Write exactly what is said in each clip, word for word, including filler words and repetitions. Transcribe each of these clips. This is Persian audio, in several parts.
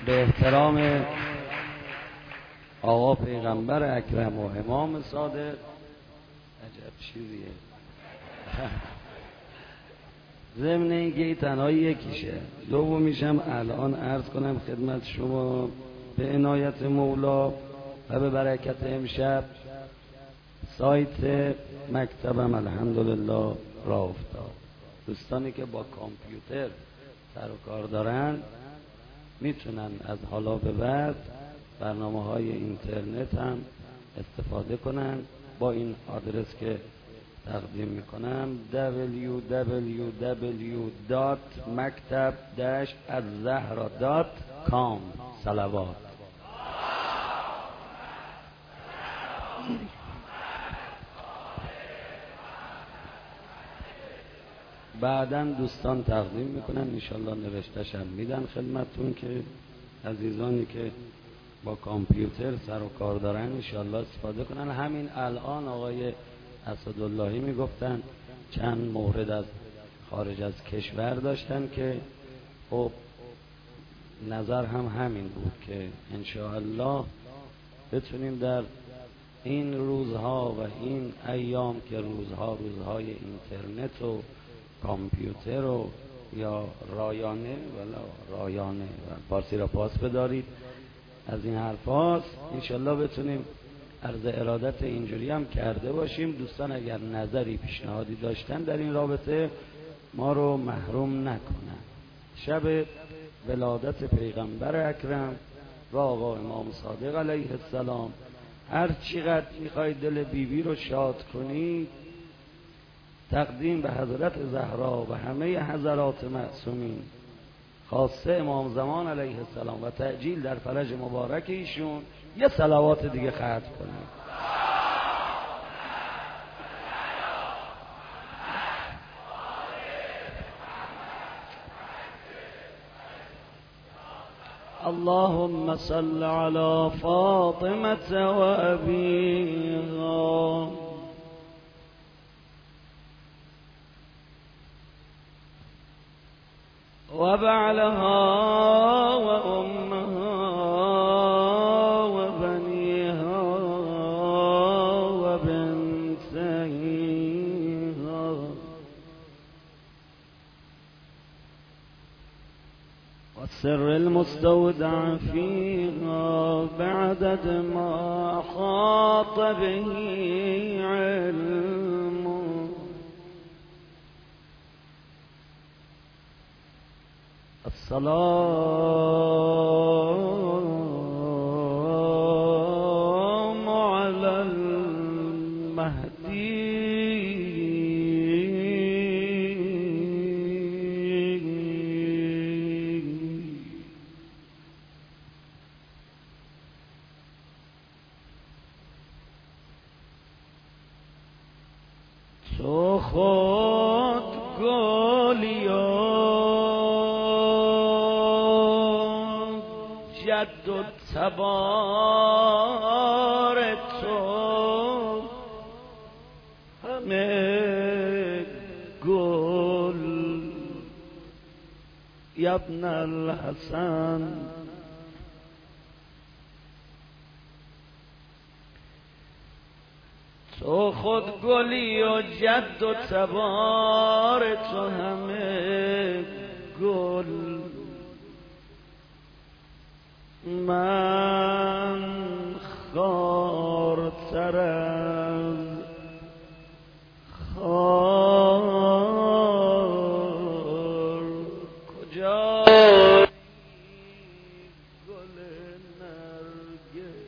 به احترام آقا پیغمبر اکرم و امام صادق. عجب چیزیه. ضمن اینکه تنهایی یکیشه، دومیشم الان عرض کنم خدمت شما به عنایت مولا و به برکت امشب سایت مکتبم الحمدلله راه افتاد. دوستانی که با کامپیوتر سر و کار دارن میتونن از حالا به بعد برنامه های اینترنت هم استفاده کنن با این آدرس که تقدیم میکنم دبلیو دبلیو دبلیو دات مکتب الزهرا دات کام. صلوات. بعداً دوستان تقدیم میکنن انشالله نوشته‌ش هم میدن خدمتتون که عزیزانی که با کامپیوتر سر و کار دارن انشالله استفاده کنن. همین الان آقای اسداللهی میگفتن چند مورد از خارج از کشور داشتن که خب نظر هم همین بود که انشاءالله بتونیم در این روزها و این ایام که روزها روزهای اینترنت و کامپیوتر و یا رایانه ولا رایانه و پارسی را پاس بدارید از این حرف هاست انشالله بتونیم عرض ارادت اینجوری هم کرده باشیم. دوستان اگر نظری پیشنهادی داشتن در این رابطه ما رو محروم نکنن. شب ولادت پیغمبر اکرم و آقا امام صادق علیه السلام هر چقدر میخوای دل بیبی رو شاد کنی تقدیم به حضرت زهرا و همه حضرات معصومین خاصه امام زمان علیه السلام و تعجیل در فرج مبارک ایشون یه صلوات دیگه ختم کنیم. اللهم صل على فاطمة و ابیها و بعلها و امها و بنیها و بنتیها و سر المستودع فيها بعدد ما حاط به علم السلام على المهدي تو خود گلیا جد و تبار تو همه گل ابن الحسن تو خود گلی و جد و تبار تو همه گل من خارتر از خار کجا گل نرگس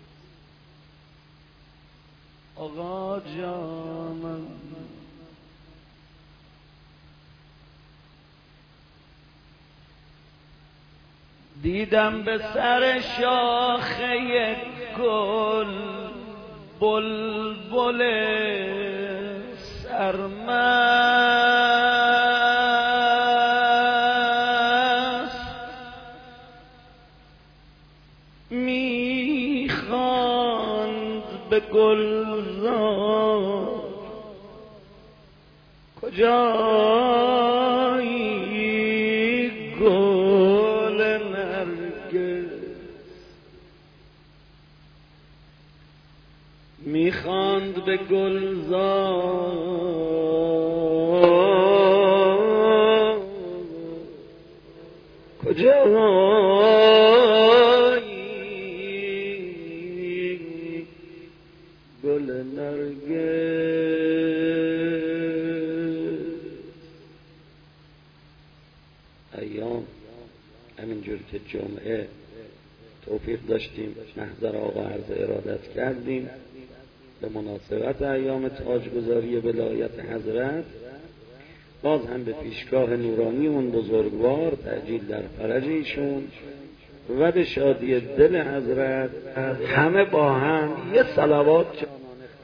آقا جانم دیدم به سر شاخه گل بلبل سرمست میخواند به گلزار کجایی گل نرگس نرگس میخواند به گلزار کجایی گل نرگس. ایام همینجور که جمعه توفیق داشتیم محضر آقا عرض ارادت کردیم به مناسبت ایام تاجگذاری ولایت حضرت، باز هم به پیشگاه نورانی اون بزرگوار تأجیل در فرج ایشون و به شادی دل حضرت همه با هم یه صلوات جانانه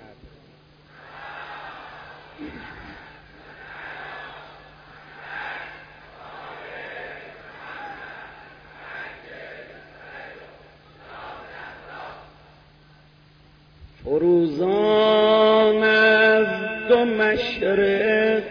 فروزان از دو مشرق.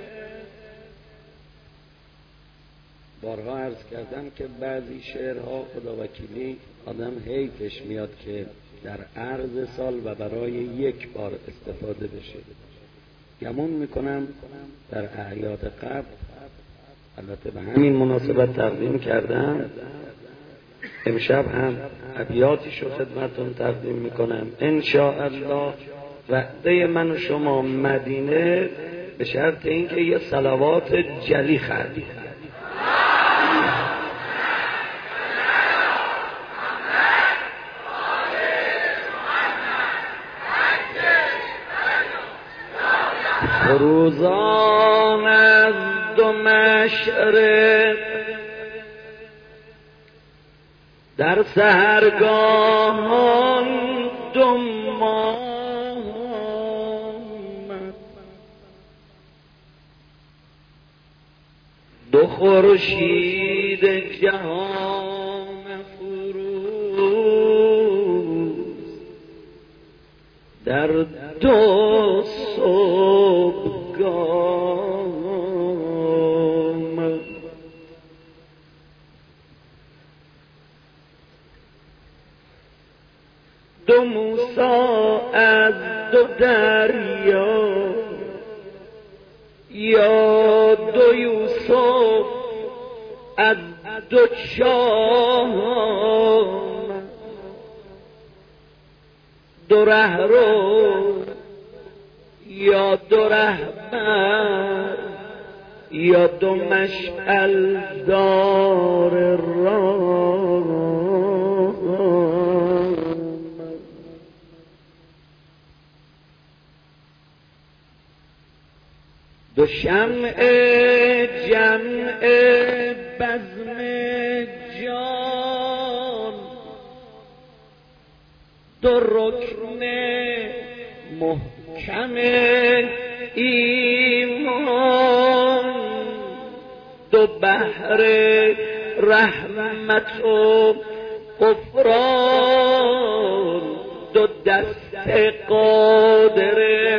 بارها عرض کردم که بعضی شعرها خدا وکیلی آدم حیفش میاد که در عرض سال و برای یک بار استفاده بشه. گمون میکنم در اعیاد قبل البته به همین مناسبت تقدیم کردم، امشب هم ابیاتیش رو خدمتون تقدیم میکنم ان شاء الله. وعده من و شما مدینه به شرط اینکه یه صلوات جلی خردی. فروزان از دو مشرق در سحرگاهان دو ماه آمد، دو خورشید جهان فروز در دو صبحگاه آمد. دو موسی از دو دریا یا دو یوسف از دو چاه، دو رهرو یا دو رهبر یا دو مشعل دار راه، دو شمع جمع بزم جان، دو رکن محکم ایمان، دو بحر رحمت و غفران، دو دست قادر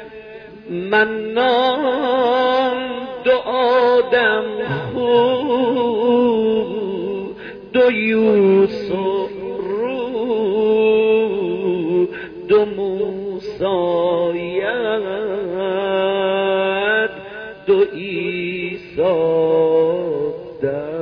منان، دو آدم خو، دو یوسف رو، دو موسیت، دو عیسی در.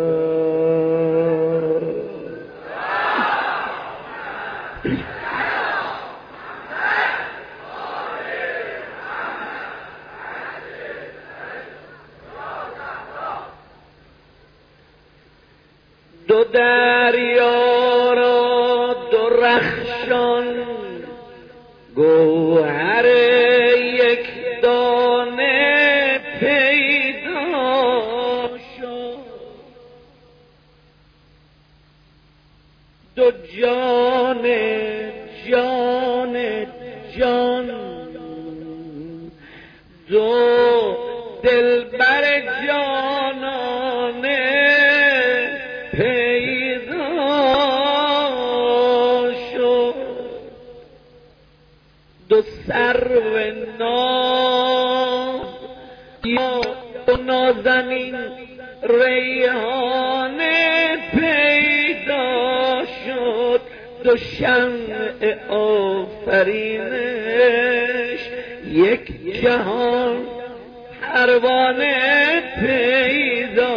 دو دریا را دو رخشان، گوهر یک دانه پیدا شد، دو جان جان جان، دو دلبر جانانه دو سرو ناز یا دو نازنین ریحانه پیدا دو شمع آفرینش یک جهان پروانه پیدا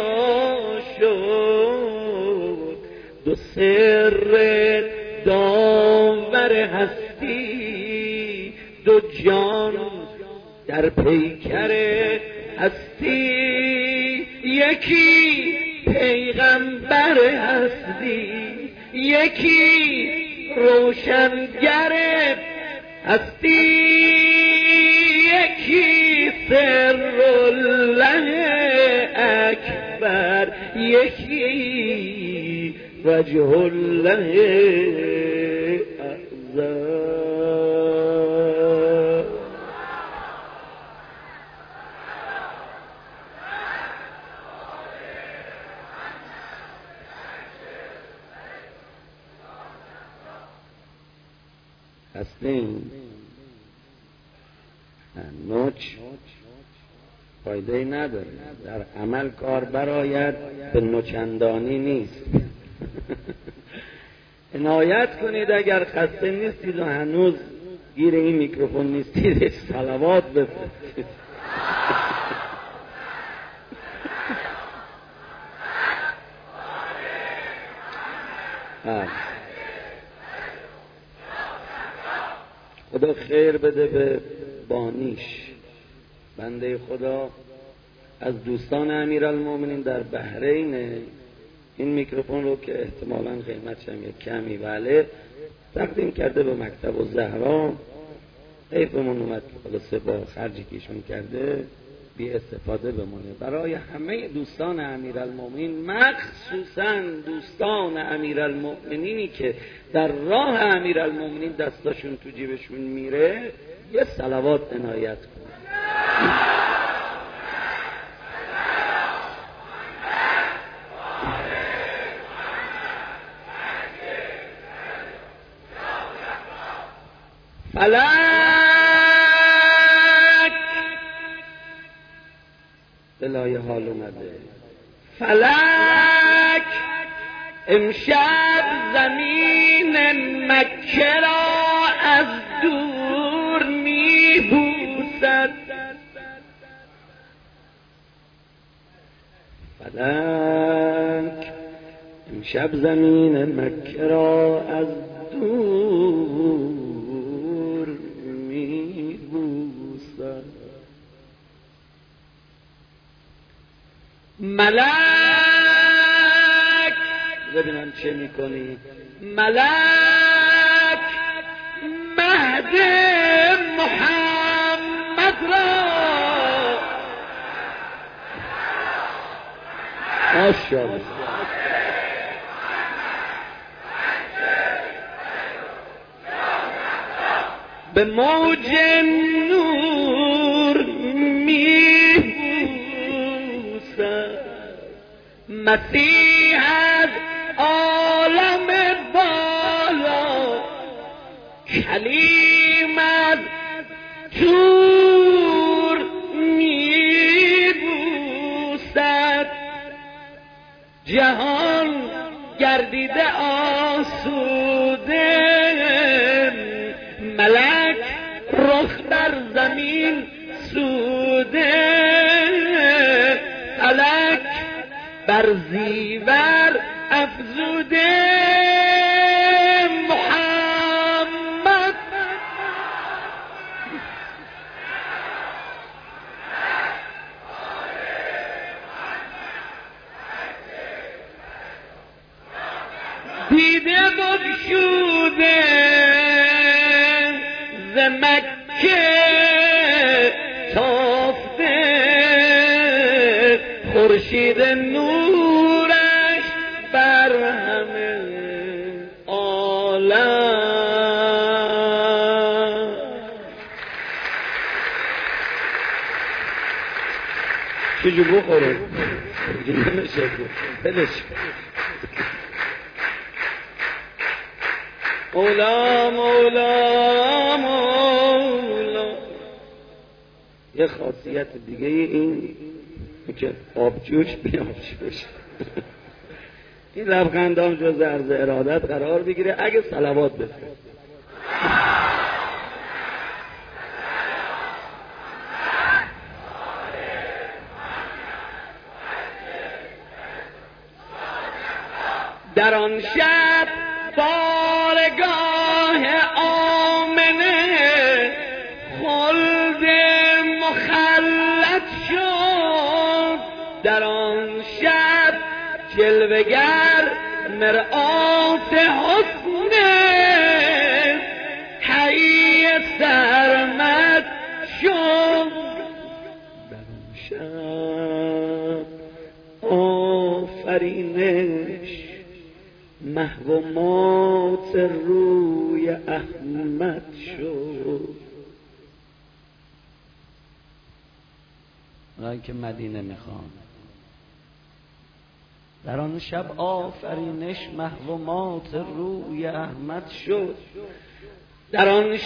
شد، دو سر داور هستی، دو جان در پیکر هستی، یکی پیغمبر هستی، یکی روشنگر هستی، یکی سر الله اکبر، یکی وجه الله اعظم. هستیم نوچ فایده نداره، در عمل کار براید، به نوچندانی نیست. عنایت کنید اگر خسته نیستید و هنوز گیر این میکروفون نیستید صلوات بفرستید. خدا خیر بده به بانیش. بنده خدا از دوستان امیرالمومنین در بحرین این میکروفون رو که احتمالاً قیمتش هم یک کمی بله تقدیم کرده به مکتب الزهرا. حیفمون اومد که خلاصه با خرجی که ایشون کرده بی استفاده بمونه. برای همه دوستان امیرالمومنین، مخصوصاً دوستان امیرالمومنینی که در راه امیرالمومنین دستاشون تو جیبشون میره، یه صلوات عنایت کنید. فلک دلای حال اومده. فلک امشب زمین مکه را از دور میبوسد. فلک امشب زمین مکه را از دور میبوسد. ملک ببینم چه میکنی. ملک مهد محمد را ماشاءالله به موج نور میبوسد. مسیح از عالم بالا، کلیم از تور میبوسد. جهان گردیده آسوده، ملک رخ بر زمین سوده. فلک بر زیور افزوده. محمد دیده بگشوده ز مکه تافته، خورشید نورش بر همه عالم. چجور بخوره نمیشه بلش. مولا مولا مولا. یه خاصیت دیگه این که آبجوش بیابجوش این لبخندام جز عرض ارادت قرار بگیره اگه صلوات بفرست. در آن شب بارگاه آمنه خلد مخلد شد. در آن شب جلوگر مرآت حسن حی سرمد شد. در آن شب آفرینش محو و مات روی احمد شد. اونایی که مدینه میخوان در آن شب آفرینش محو و مات روی احمد شد. در آن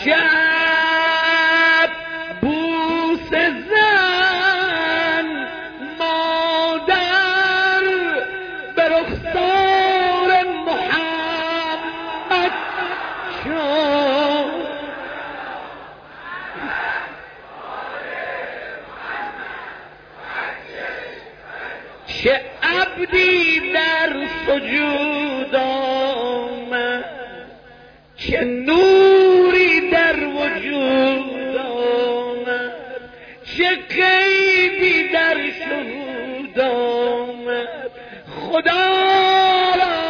شب بوس زن مادر به رخسار محمد شد. چه عبدی در سجود آمد، چه نوری در وجود آمد، چه قیدی در شهود آمد. خدا را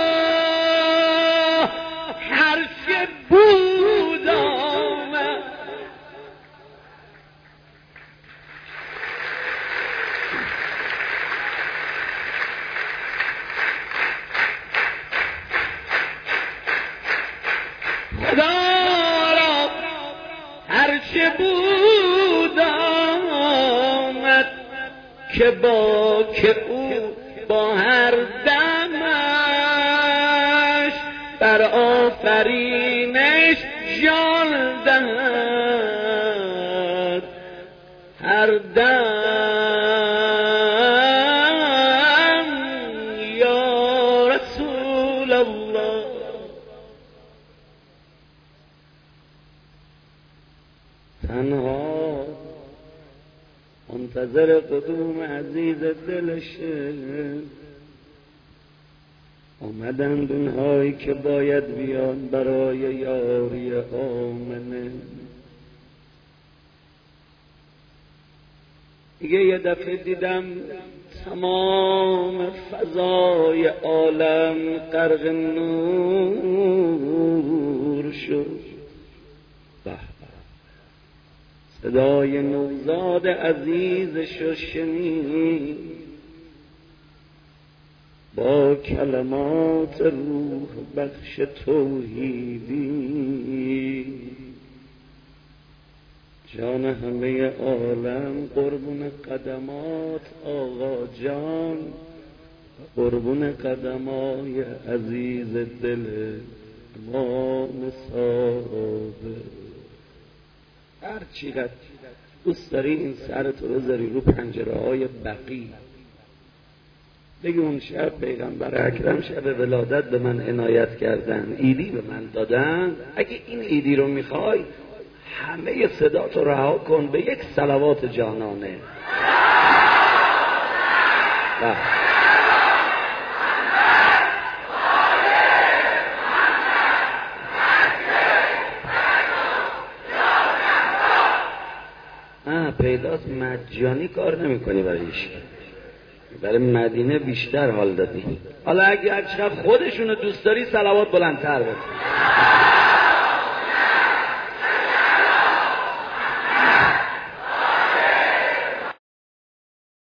هر چه بود آمد. خدا را هر چه بود آمد که با که او با هر دمش بر آفرینش جان دهد. هر دم یا رسول الله تنها منتظر قدوم عزیز دلشه. آمدند اونهایی که باید بیان برای یاری آمنه. دیگه یه دفعه دیدم تمام فضای عالم غرق نور شد. صدای نوزاد عزیزشو شنید با کلمات روح بخش توحیدی. جان همه عالم قربون قدمات آقا جان، قربون قدمای عزیز دل امام صادق. هر چقدر دوست داری این سرتو بذاری رو پنجره های بقی، بگی اون شب پیغمبر اکرم شب ولادت به من عنایت کردن، ایدی به من دادن. اگه این ایدی رو میخوای همه صداتو رها کن به یک صلوات جانانه. پیداست مجانی کار نمی کنی برایش، برای مدینه بیشتر حال دادی. حالا اگه هر چقدر خودشونو دوست داری صلوات بلندتر بکن.